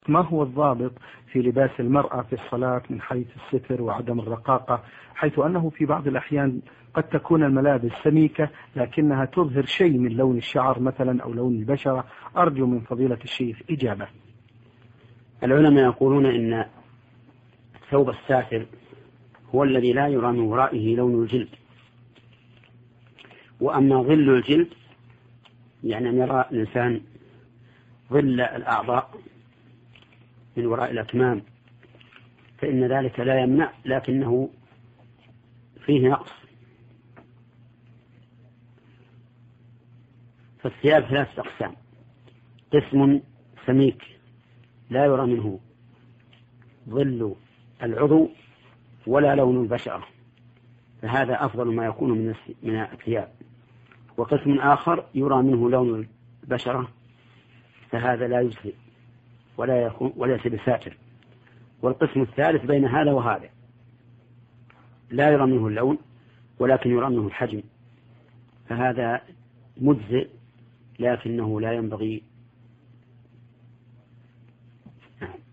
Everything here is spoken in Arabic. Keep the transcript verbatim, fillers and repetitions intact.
ما هو الضابط في لباس المرأة في الصلاة من حيث الستر وعدم الرقاقة، حيث أنه في بعض الأحيان قد تكون الملابس سميكة لكنها تظهر شيء من لون الشعر مثلا أو لون البشرة؟ أرجو من فضيلة الشيخ إجابة. العلماء يقولون إن الثوب الساتر هو الذي لا يرى من ورائه لون الجلد، وأما ظل الجلد يعني أن يرى الإنسان ظل الأعضاء من وراء الأكمام فإن ذلك لا يمنع، لكنه فيه نقص. فالثياب ثلاثة أقسام: قسم سميك لا يرى منه ظل العضو ولا لون البشرة، فهذا أفضل ما يكون من الثياب. وقسم آخر يرى منه لون البشرة، فهذا لا يجزي ولا يكون وليس بساتر. والقسم الثالث بين هذا وهذا، لا يرى منه اللون ولكن يرى منه الحجم، فهذا مجزئ لكنه لا ينبغي.